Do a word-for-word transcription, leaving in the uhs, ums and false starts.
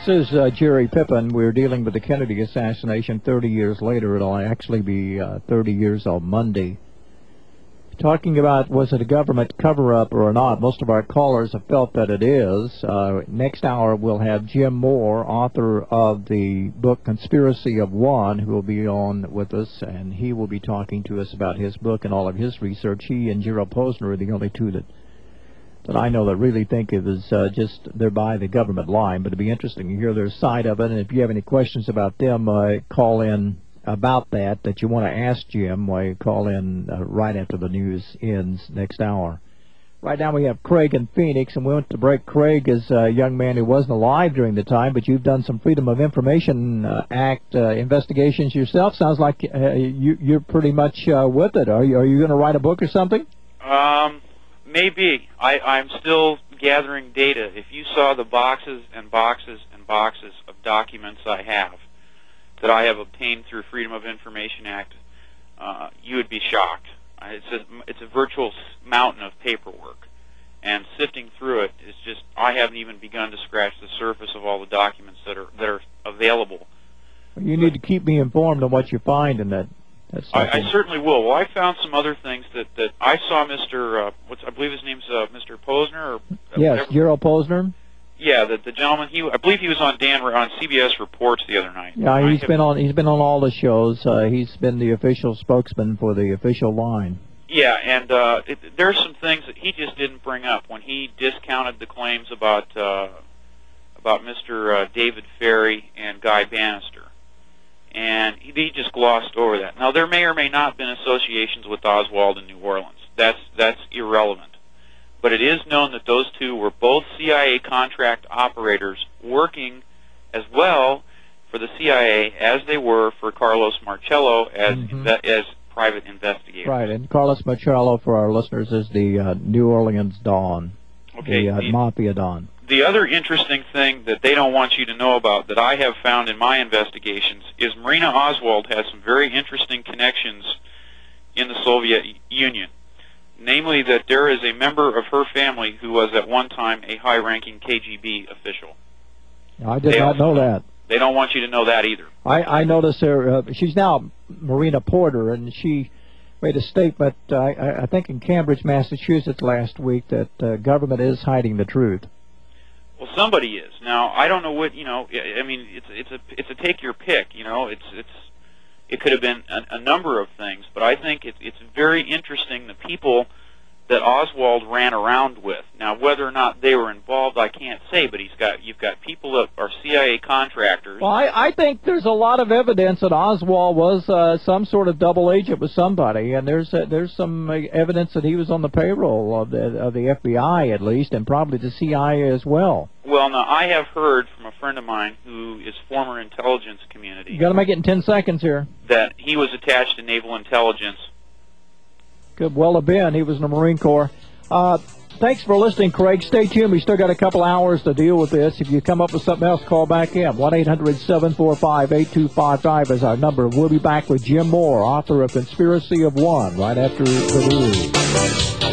This is uh, Jerry Pippin. We're dealing with the Kennedy assassination thirty years later. It'll actually be uh, thirty years on Monday. Talking about was it a government cover-up or not, most of our callers have felt that it is. Uh, next hour we'll have Jim Moore, author of the book Conspiracy of One, who will be on with us, and he will be talking to us about his book and all of his research. He and Gerald Posner are the only two that that I know that really think it was uh, just they're by the government line, but it'd be interesting to hear their side of it. And if you have any questions about them, uh, call in about that, that you want to ask Jim, why you call in uh, right after the news ends next hour. Right now we have Craig in Phoenix, and we went to break. Craig is a young man who wasn't alive during the time, but you've done some Freedom of Information uh, Act uh, investigations yourself. Sounds like uh, you, you're pretty much uh, with it. Are you, are you going to write a book or something? Um, maybe. I, I'm still gathering data. If you saw the boxes and boxes and boxes of documents I have, that I have obtained through Freedom of Information Act, uh, you would be shocked. Uh, it's a, it's a virtual mountain of paperwork, and sifting through it is just, I haven't even begun to scratch the surface of all the documents that are that are available. You need but, to keep me informed on what you find in that. that I, I certainly will. Well, I found some other things that, that I saw Mister Uh, what's I believe his name's uh, Mister Posner. Or, uh, yes, whatever. Gerald Posner. Yeah, the, the gentleman. He, I believe he was on Dan on C B S Reports the other night. Yeah, he's been on. He's been on all the shows. Uh, he's been the official spokesman for the official line. Yeah, and uh, it, there's some things that he just didn't bring up when he discounted the claims about uh, about Mister Uh, David Ferrie and Guy Bannister, and he, he just glossed over that. Now, there may or may not have been associations with Oswald in New Orleans. That's that's irrelevant. But it is known that those two were both C I A contract operators working as well for the C I A as they were for Carlos Marcello as mm-hmm. inve as private investigators. Right, and Carlos Marcello, for our listeners, is the uh, New Orleans Don, okay, the, uh, the Mafia Don. The other interesting thing that they don't want you to know about that I have found in my investigations is Marina Oswald has some very interesting connections in the Soviet Union. Namely, that there is a member of her family who was at one time a high-ranking K G B official. I did they not know that. They don't want you to know that either. I, I noticed her. Uh, she's now Marina Porter, and she made a statement, uh, I, I think in Cambridge, Massachusetts last week, that uh, government is hiding the truth. Well, somebody is. Now, I don't know what, you know, I mean, it's it's a it's a take your pick, you know, it's it's it could have been a, a number of things, but I think it, it's very interesting the people that Oswald ran around with. Now, whether or not they were involved, I can't say, but he's got you've got people that are C I A contractors. Well, I, I think there's a lot of evidence that Oswald was uh, some sort of double agent with somebody, and there's uh, there's some uh, evidence that he was on the payroll of the of the F B I at least, and probably the C I A as well. Well, now I have heard from a friend of mine who is former intelligence community. You got to make it in ten seconds here. That he was attached to naval intelligence. Could well have been. He was in the Marine Corps. Uh, thanks for listening, Craig. Stay tuned. We still got a couple hours to deal with this. If you come up with something else, call back in. one eight hundred seven four five eight two five five is our number. We'll be back with Jim Moore, author of Conspiracy of One, right after the news.